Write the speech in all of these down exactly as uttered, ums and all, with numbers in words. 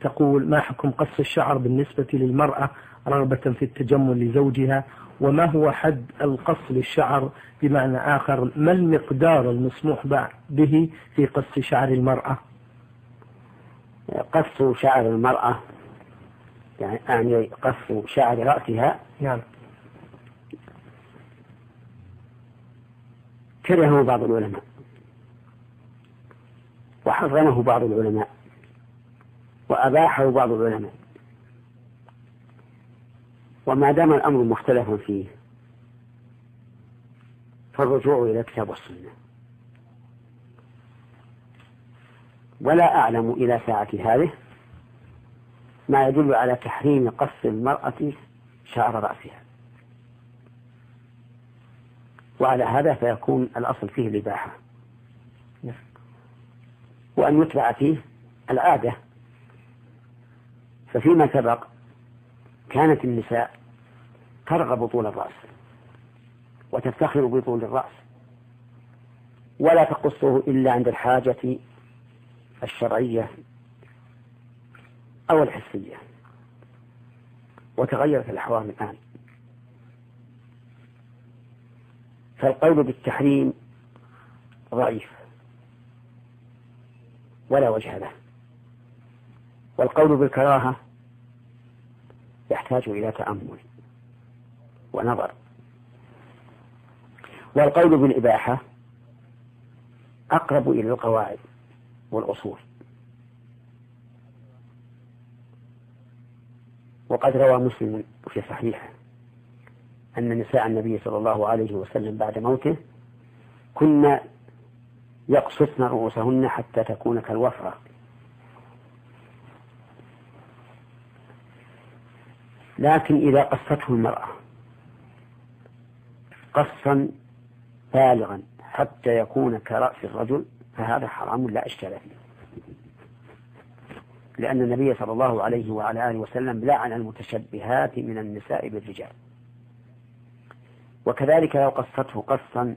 تقول: ما حكم قص الشعر بالنسبة للمرأة رغبة في التجمل لزوجها؟ وما هو حد القص للشعر؟ بمعنى آخر، ما المقدار المسموح به في قص شعر المرأة؟ قص شعر المرأة يعني قص شعر رأسها. نعم. كرهه بعض العلماء وحرمه بعض العلماء وأباحه بعض العلماء، وما دام الأمر مختلف فيه فالرجوع إلى الكتاب والسنة. ولا أعلم إلى ساعة هذه ما يدل على تحريم قص المرأة شعر رأسها، وعلى هذا فيكون الأصل فيه الإباحة، وأن يتبع فيه العادة. ففيما سبق كانت النساء ترغب طول الرأس وتفتخر بطول الرأس، ولا تقصه إلا عند الحاجة الشرعية أو الحسية. وتغيرت الأحوال الآن، فالقول بالتحريم ضعيف ولا وجه له، والقول بالكراهة يحتاج إلى تأمل ونظر، والقول بالإباحة أقرب إلى القواعد والأصول. وقد روى مسلم في صحيحه أن نساء النبي صلى الله عليه وسلم بعد موته كن يقصفن رؤوسهن حتى تكون كالوفرة، لكن إذا قصته المرأة قصا بالغا حتى يكون كرأس الرجل فهذا حرام لا إشكال فيه، لأن النبي صلى الله عليه وعلى آله وسلم لعن المتشبهات من النساء بالرجال. وكذلك لو قصته قصا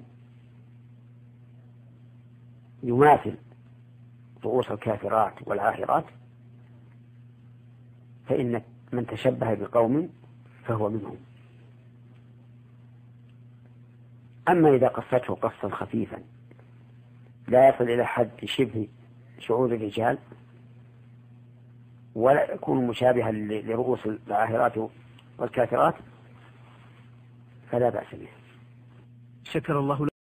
يماثل رؤوس الكافرات والعاهرات فإن من تشبه بقوم فهو منهم. أما إذا قصته قصا خفيفا لا يصل إلى حد شبه شعور الرجال ولا يكون مشابها لرؤوس العاهرات والكافرات فلا بأس به. شكر الله.